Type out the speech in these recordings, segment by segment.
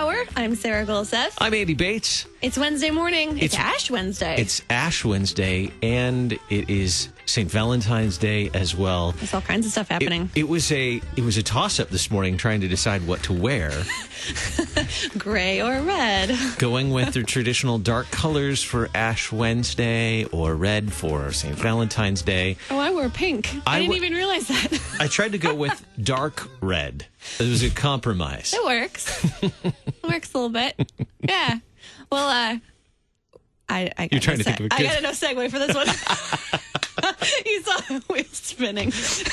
Hour. I'm Sarah Golseth. I'm Andy Bates. It's Wednesday morning. It's Ash Wednesday. It's Ash Wednesday, and it is St. Valentine's Day as well. There's all kinds of stuff happening. It was a toss-up this morning trying to decide what to wear. Gray or red. Going with the traditional dark colors for Ash Wednesday or red for St. Valentine's Day. Oh, I wore pink. I didn't even realize that. I tried to go with dark red. It was a compromise. It works. It works a little bit. Yeah. Well, I You're trying to think of a I got no segue for this one. You saw the wheel spinning.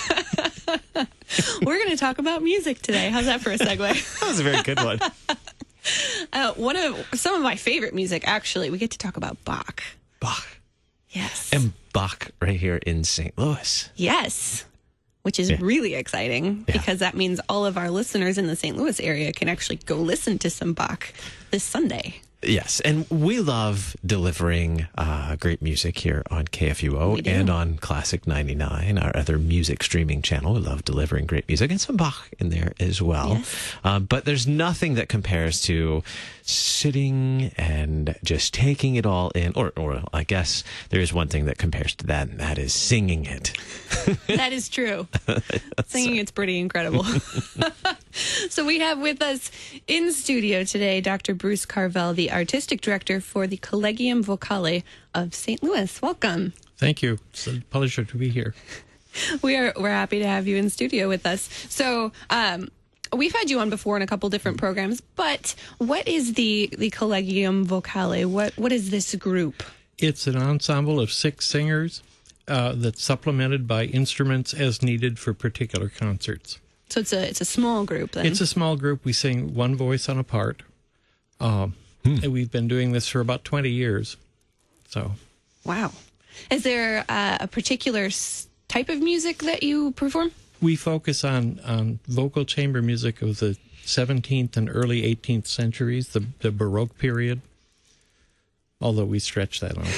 We're going to talk about music today. How's that for a segue? That was a very good one. Some of my favorite music, actually, we get to talk about Bach. Bach. Yes. And Bach right here in St. Louis. Yes. Which is really exciting because that means all of our listeners in the St. Louis area can actually go listen to some Bach this Sunday. Yes, and we love delivering great music here on KFUO and on Classic 99, our other music streaming channel. We love delivering great music and some Bach in there as well. Yes. But there's nothing that compares to sitting and just taking it all in. Or I guess there is one thing that compares to that, and that is singing it. That is true. Singing it's pretty incredible. So we have with us in studio today Dr. Bruce Carvel, the artistic director for the Collegium Vocale of St. Louis. Welcome. Thank you. It's a pleasure to be here. We're happy to have you in studio with us. So we've had you on before in a couple different programs, but what is the Collegium Vocale? What is this group? It's an ensemble of 6 singers that's supplemented by instruments as needed for particular concerts. So it's a small group then? It's a small group. We sing one voice on a part. And we've been doing this for about 20 years. So, wow. Is there a particular type of music that you perform? we focus on vocal chamber music of the 17th and early 18th centuries, the Baroque period. Although we stretch that on.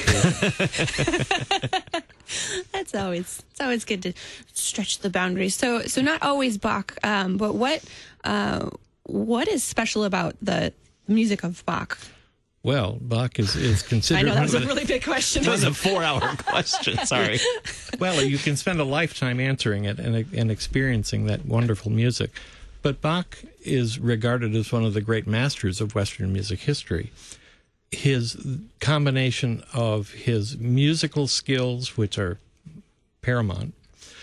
It's always good to stretch the boundaries. So not always Bach, but what is special about the music of Bach? Well, Bach is considered. I know that was a really big question. That was a 4-hour question. Sorry. Well, you can spend a lifetime answering it and experiencing that wonderful music. But Bach is regarded as one of the great masters of Western music history. His combination of his musical skills, which are paramount,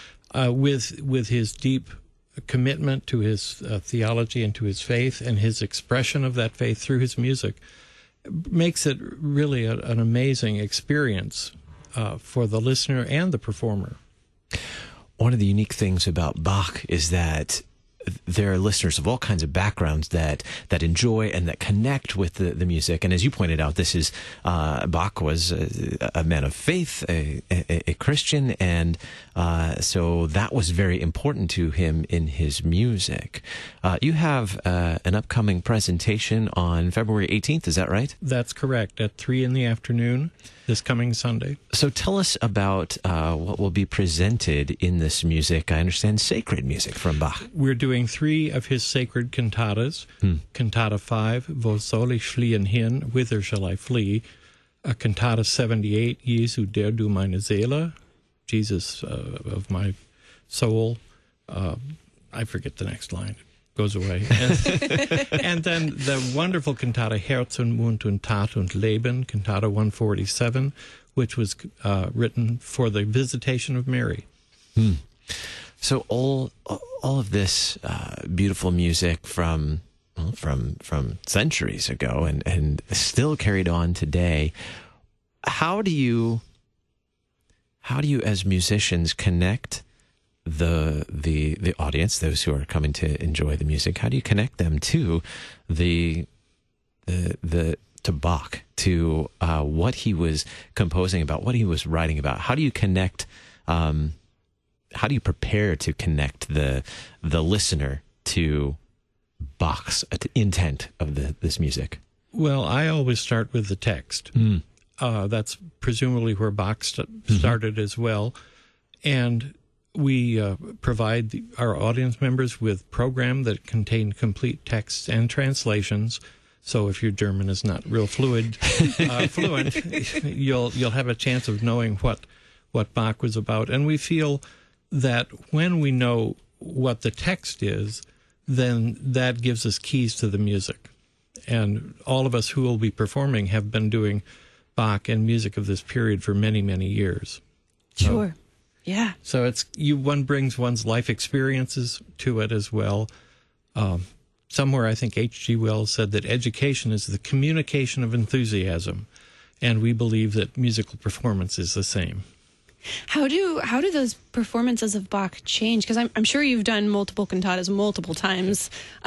with his deep commitment to his theology and to his faith, and his expression of that faith through his music, makes it really an amazing experience for the listener and the performer. One of the unique things about Bach is that there are listeners of all kinds of backgrounds that enjoy and that connect with the music. And as you pointed out, this is Bach was a man of faith, a Christian, and so that was very important to him in his music. You have an upcoming presentation on February 18th, is that right? That's correct, at 3 p.m. this coming Sunday. So tell us about what will be presented in this music. I understand sacred music from Bach. We're doing 3 of his sacred cantatas. Cantata 5, Wo soll ich fliehen hin? Whither shall I flee? Cantata 78, Jesu der du meine Seele? Jesus of my soul. I forget the next line. It goes away. And then the wonderful cantata Herz und Mund und Tat und Leben, cantata 147, which was written for the Visitation of Mary. So all of this beautiful music from centuries ago and still carried on today. How do you as musicians connect the audience, those who are coming to enjoy the music? How do you connect them to to Bach, to what he was composing about, what he was writing about? How do you connect? How do you prepare to connect the listener to Bach's intent of this music? Well, I always start with the text. That's presumably where Bach started as well. And we provide our audience members with program that contain complete texts and translations So if your German is not real fluent, you'll have a chance of knowing what Bach was about. And we feel that when we know what the text is, then that gives us keys to the music. And all of us who will be performing have been doing Bach and music of this period for many, many years. Sure. Yeah. So one brings one's life experiences to it as well. Somewhere I think H.G. Wells said that education is the communication of enthusiasm, and we believe that musical performance is the same. How do those performances of Bach change? Because I'm sure you've done multiple cantatas multiple times.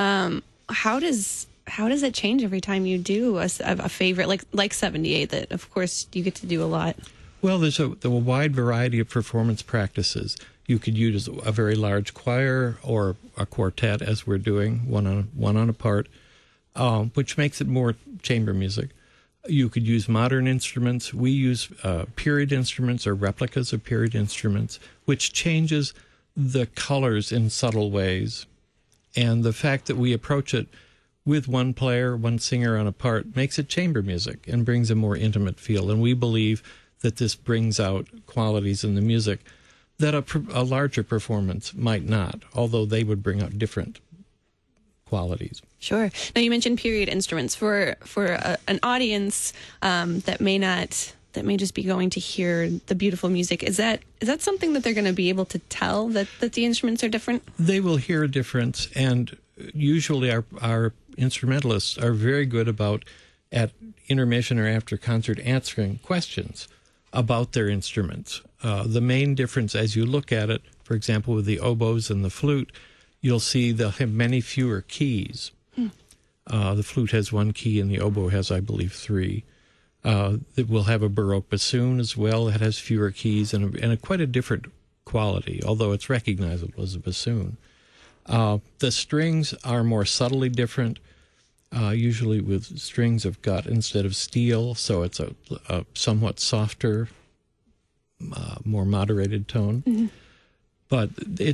How does it change every time you do a favorite like 78 that of course you get to do a lot? Well, there's a wide variety of performance practices. You could use a very large choir or a quartet, as we're doing, one on a part, which makes it more chamber music. You could use modern instruments. We use period instruments or replicas of period instruments, which changes the colors in subtle ways. And the fact that we approach it with one player, one singer on a part, makes it chamber music and brings a more intimate feel. And we believe that this brings out qualities in the music that a larger performance might not, although they would bring out different qualities. Sure. Now you mentioned period instruments for an audience that may just be going to hear the beautiful music. Is that something that they're going to be able to tell that the instruments are different? They will hear a difference, and usually our instrumentalists are very good about at intermission or after concert answering questions about their instruments. The main difference as you look at it, for example, with the oboes and the flute, you'll see they'll have many fewer keys. The flute has one key and the oboe has, I believe, 3. It will have a baroque bassoon as well. It has fewer keys and quite a different quality, although it's recognizable as a bassoon. The strings are more subtly different, usually with strings of gut instead of steel, so it's a somewhat softer, more moderated tone. Mm-hmm. But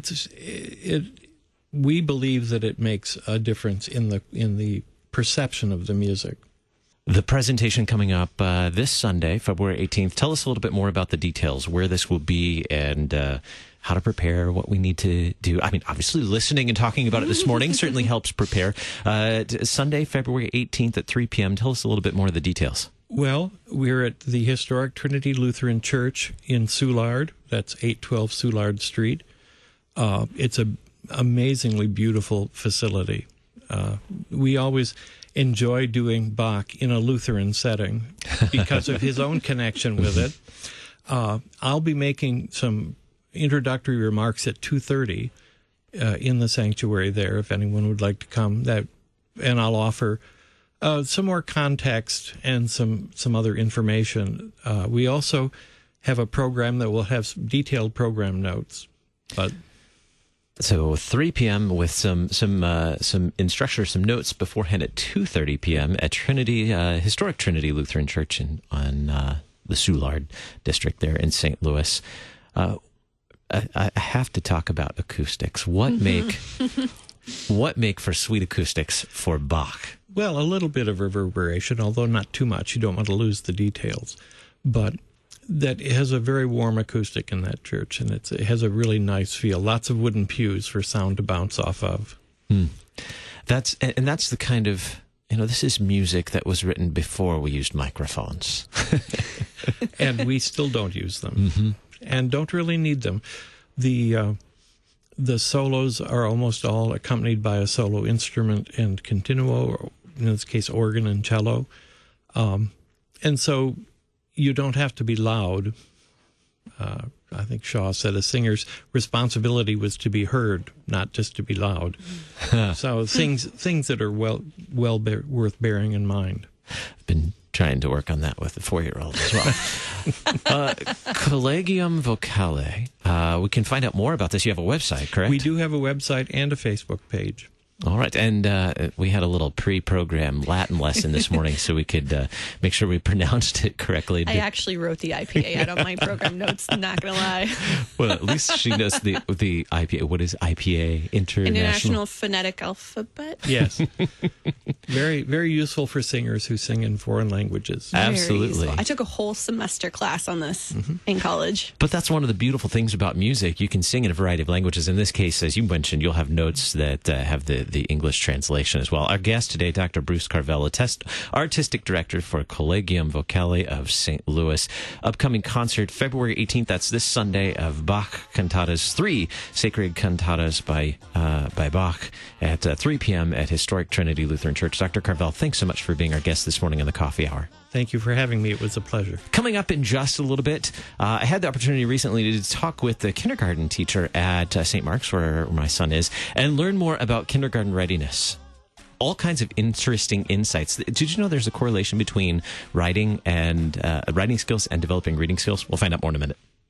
we believe that it makes a difference in the perception of the music. The presentation coming up this Sunday, February 18th. Tell us a little bit more about the details, where this will be, and how to prepare, what we need to do. I mean, obviously, listening and talking about it this morning certainly helps prepare. Sunday, February 18th at 3 p.m. Tell us a little bit more of the details. Well, we're at the historic Trinity Lutheran Church in Soulard. That's 812 Soulard Street. It's an amazingly beautiful facility. We always enjoy doing Bach in a Lutheran setting because of his own connection with it. I'll be making some introductory remarks at 2:30 in the sanctuary there, if anyone would like to come. And I'll offer some more context and some other information. We also have a program that will have some detailed program notes. So 3 p.m. with some instruction or some notes beforehand at 2:30 p.m. at Trinity, historic Trinity Lutheran Church on the Soulard district there in St. Louis. I have to talk about acoustics. What make for sweet acoustics for Bach? Well, a little bit of reverberation, although not too much. You don't want to lose the details. But that it has a very warm acoustic in that church, and it has a really nice feel. Lots of wooden pews for sound to bounce off of. That's the kind of, this is music that was written before we used microphones. And we still don't use them, and don't really need them. The solos are almost all accompanied by a solo instrument and continuo, or in this case, organ and cello. And so you don't have to be loud. I think Shaw said a singer's responsibility was to be heard, not just to be loud. So things that are worth bearing in mind. I've been trying to work on that with the 4-year-old as well. Collegium Vocale. We can find out more about this. You have a website, correct? We do have a website and a Facebook page. All right. And we had a little pre-programmed Latin lesson this morning so we could make sure we pronounced it correctly. I actually wrote the IPA out on my program notes, not going to lie. Well, at least she knows the IPA. What is IPA? International Phonetic Alphabet? Yes. Very, very useful for singers who sing in foreign languages. Absolutely. I took a whole semester class on this in college. But that's one of the beautiful things about music. You can sing in a variety of languages. In this case, as you mentioned, you'll have notes that have the English translation as well. Our guest today, Dr. Bruce Carvel, artistic director for Collegium Vocale of St. Louis. Upcoming concert, February 18th. That's this Sunday, of Bach cantatas, 3 sacred cantatas by Bach at 3 p.m. at Historic Trinity Lutheran Church. Dr. Carvel, thanks so much for being our guest this morning on the Coffee Hour. Thank you for having me. It was a pleasure. Coming up in just a little bit, I had the opportunity recently to talk with the kindergarten teacher at St. Mark's, where my son is, and learn more about kindergarten readiness. All kinds of interesting insights. Did you know there's a correlation between writing skills and developing reading skills? We'll find out more in a minute.